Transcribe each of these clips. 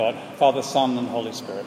God, Father, Son, and Holy Spirit.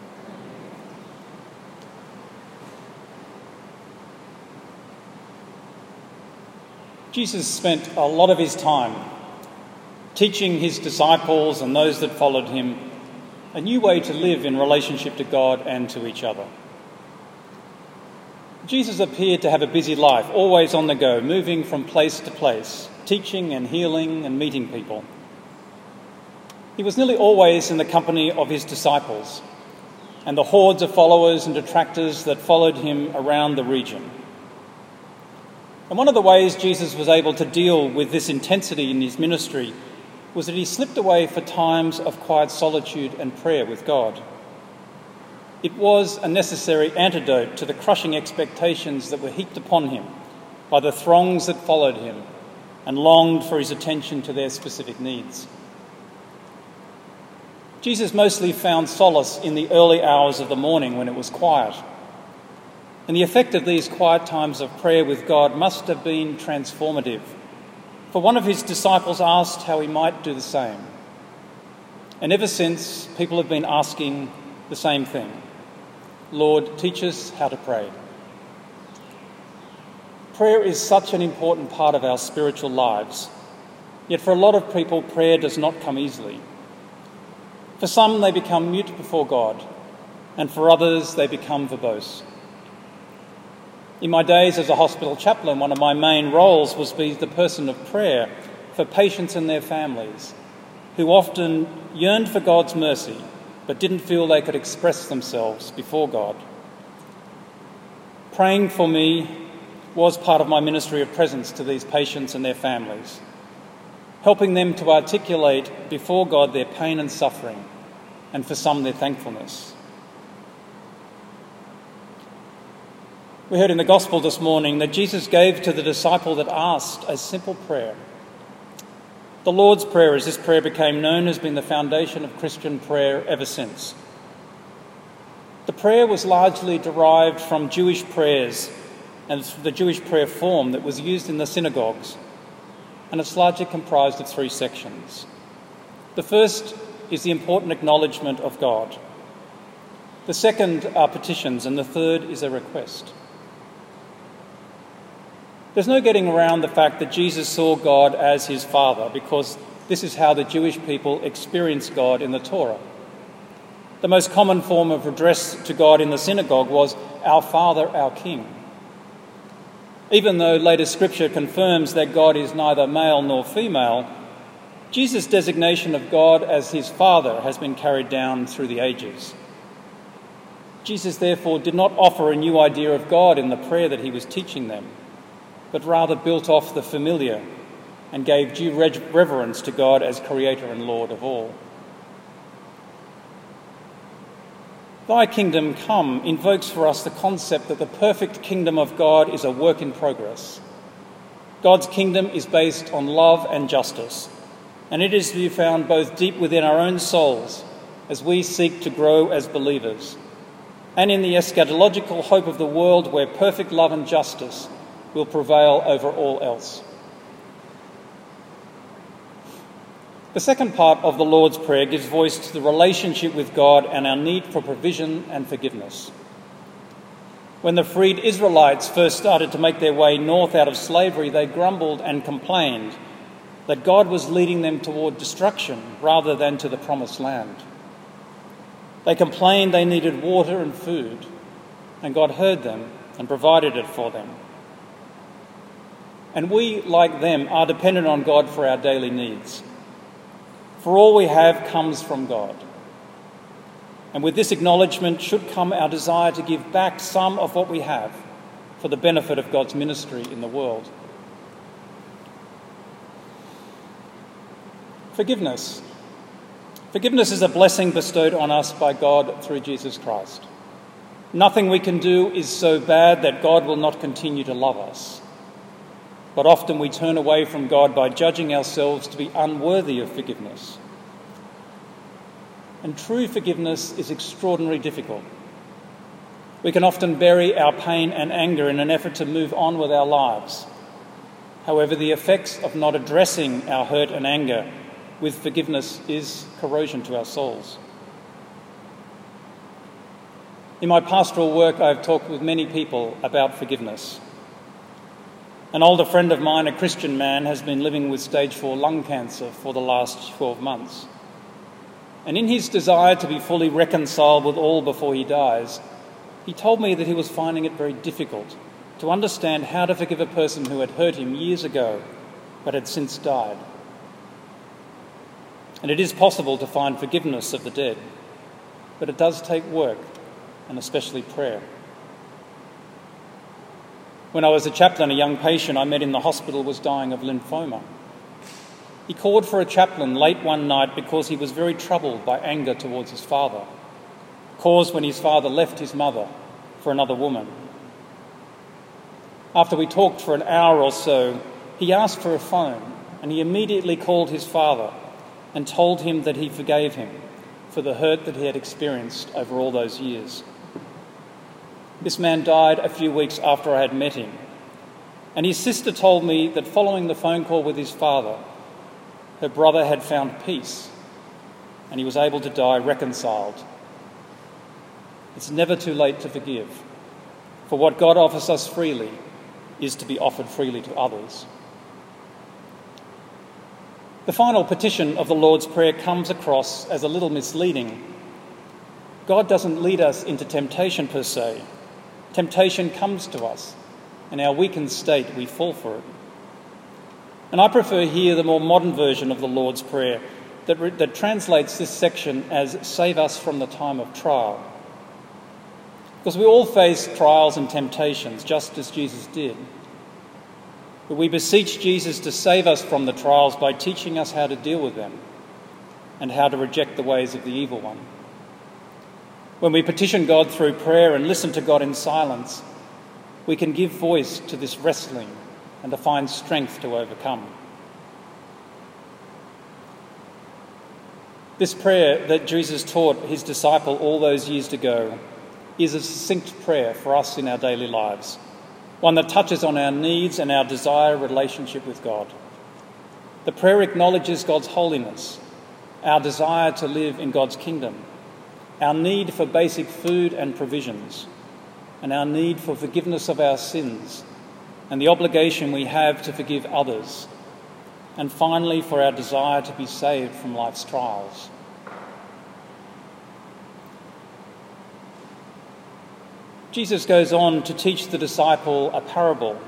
Jesus spent a lot of his time teaching his disciples and those that followed him a new way to live in relationship to God and to each other. Jesus appeared to have a busy life, always on the go, moving from place to place, teaching and healing and meeting people. He was nearly always in the company of his disciples and the hordes of followers and detractors that followed him around the region. And one of the ways Jesus was able to deal with this intensity in his ministry was that he slipped away for times of quiet solitude and prayer with God. It was a necessary antidote to the crushing expectations that were heaped upon him by the throngs that followed him and longed for his attention to their specific needs. Jesus mostly found solace in the early hours of the morning when it was quiet. And the effect of these quiet times of prayer with God must have been transformative. For one of his disciples asked how he might do the same. And ever since, people have been asking the same thing. Lord, teach us how to pray. Prayer is such an important part of our spiritual lives. Yet for a lot of people, prayer does not come easily. For some, they become mute before God, and for others, they become verbose. In my days as a hospital chaplain, one of my main roles was to be the person of prayer for patients and their families, who often yearned for God's mercy, but didn't feel they could express themselves before God. Praying for me was part of my ministry of presence to these patients and their families, helping them to articulate before God their pain and suffering, and for some their thankfulness. We heard in the Gospel this morning that Jesus gave to the disciple that asked a simple prayer. The Lord's Prayer, as this prayer became known, has been the foundation of Christian prayer ever since. The prayer was largely derived from Jewish prayers and the Jewish prayer form that was used in the synagogues, and it's largely comprised of three sections. The first is the important acknowledgement of God. The second are petitions, and the third is a request. There's no getting around the fact that Jesus saw God as his Father, because this is how the Jewish people experienced God in the Torah. The most common form of address to God in the synagogue was, "Our Father, our King." Even though later Scripture confirms that God is neither male nor female, Jesus' designation of God as his Father has been carried down through the ages. Jesus therefore did not offer a new idea of God in the prayer that he was teaching them, but rather built off the familiar and gave due reverence to God as Creator and Lord of all. Thy kingdom come invokes for us the concept that the perfect kingdom of God is a work in progress. God's kingdom is based on love and justice, and it is to be found both deep within our own souls as we seek to grow as believers, and in the eschatological hope of the world where perfect love and justice will prevail over all else. The second part of the Lord's Prayer gives voice to the relationship with God and our need for provision and forgiveness. When the freed Israelites first started to make their way north out of slavery, they grumbled and complained that God was leading them toward destruction rather than to the promised land. They complained they needed water and food, and God heard them and provided it for them. And we, like them, are dependent on God for our daily needs. For all we have comes from God. And with this acknowledgement should come our desire to give back some of what we have for the benefit of God's ministry in the world. Forgiveness. Forgiveness is a blessing bestowed on us by God through Jesus Christ. Nothing we can do is so bad that God will not continue to love us. But often we turn away from God by judging ourselves to be unworthy of forgiveness. And true forgiveness is extraordinarily difficult. We can often bury our pain and anger in an effort to move on with our lives. However, the effects of not addressing our hurt and anger with forgiveness is corrosion to our souls. In my pastoral work, I've talked with many people about forgiveness. An older friend of mine, a Christian man, has been living with stage 4 lung cancer for the last 12 months. And in his desire to be fully reconciled with all before he dies, he told me that he was finding it very difficult to understand how to forgive a person who had hurt him years ago but had since died. And it is possible to find forgiveness of the dead, but it does take work, and especially prayer. When I was a chaplain, a young patient I met in the hospital was dying of lymphoma. He called for a chaplain late one night because he was very troubled by anger towards his father, caused when his father left his mother for another woman. After we talked for an hour or so, he asked for a phone, and he immediately called his father and told him that he forgave him for the hurt that he had experienced over all those years. This man died a few weeks after I had met him, and his sister told me that following the phone call with his father, her brother had found peace and he was able to die reconciled. It's never too late to forgive, for what God offers us freely is to be offered freely to others. The final petition of the Lord's Prayer comes across as a little misleading. God doesn't lead us into temptation per se. Temptation comes to us. In our weakened state, we fall for it. And I prefer here the more modern version of the Lord's Prayer that translates this section as "save us from the time of trial." Because we all face trials and temptations, just as Jesus did. But we beseech Jesus to save us from the trials by teaching us how to deal with them and how to reject the ways of the evil one. When we petition God through prayer and listen to God in silence, we can give voice to this wrestling and to find strength to overcome. This prayer that Jesus taught his disciple all those years ago is a succinct prayer for us in our daily lives, one that touches on our needs and our desire relationship with God. The prayer acknowledges God's holiness, our desire to live in God's kingdom, our need for basic food and provisions, and our need for forgiveness of our sins, and the obligation we have to forgive others, and finally for our desire to be saved from life's trials. Jesus goes on to teach the disciple a parable.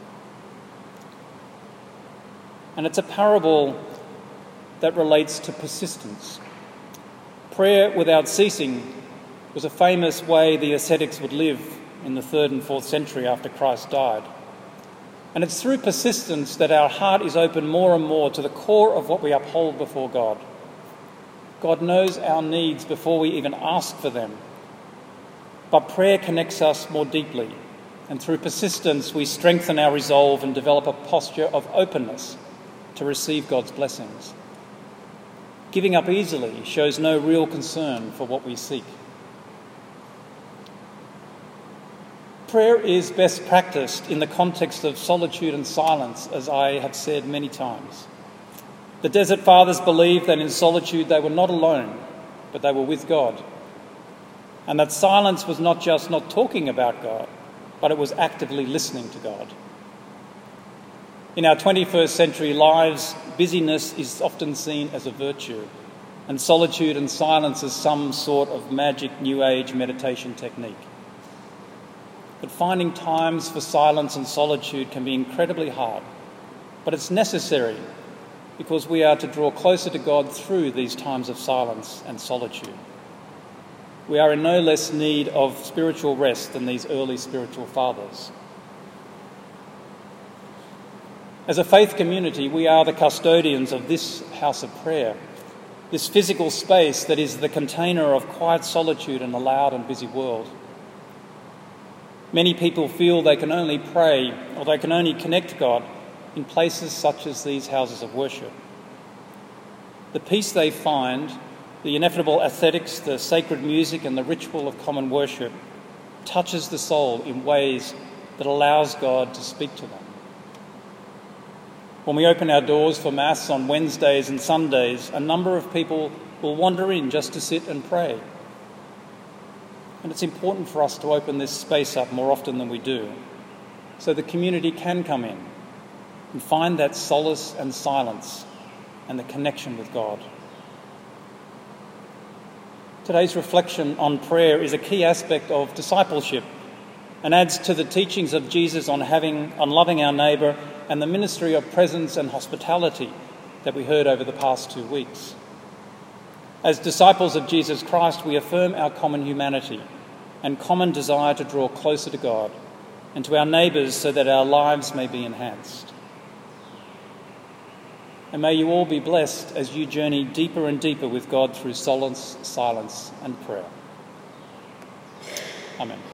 And it's a parable that relates to persistence. Prayer without ceasing was a famous way the ascetics would live in the 3rd and 4th century after Christ died. And it's through persistence that our heart is open more and more to the core of what we uphold before God. God knows our needs before we even ask for them. But prayer connects us more deeply, and through persistence we strengthen our resolve and develop a posture of openness to receive God's blessings. Giving up easily shows no real concern for what we seek. Prayer is best practiced in the context of solitude and silence, as I have said many times. The Desert Fathers believed that in solitude they were not alone, but they were with God. And that silence was not just not talking about God, but it was actively listening to God. In our 21st century lives, busyness is often seen as a virtue, and solitude and silence as some sort of magic New Age meditation technique. But finding times for silence and solitude can be incredibly hard, but it's necessary because we are to draw closer to God through these times of silence and solitude. We are in no less need of spiritual rest than these early spiritual fathers. As a faith community, we are the custodians of this house of prayer, this physical space that is the container of quiet solitude in a loud and busy world. Many people feel they can only pray or they can only connect to God in places such as these houses of worship. The peace they find, the ineffable aesthetics, the sacred music and the ritual of common worship touches the soul in ways that allows God to speak to them. When we open our doors for Mass on Wednesdays and Sundays, a number of people will wander in just to sit and pray. And it's important for us to open this space up more often than we do, so the community can come in and find that solace and silence and the connection with God. Today's reflection on prayer is a key aspect of discipleship and adds to the teachings of Jesus on loving our neighbour and the ministry of presence and hospitality that we heard over the past 2 weeks. As disciples of Jesus Christ, we affirm our common humanity and common desire to draw closer to God and to our neighbours so that our lives may be enhanced. And may you all be blessed as you journey deeper and deeper with God through solace, silence and prayer. Amen.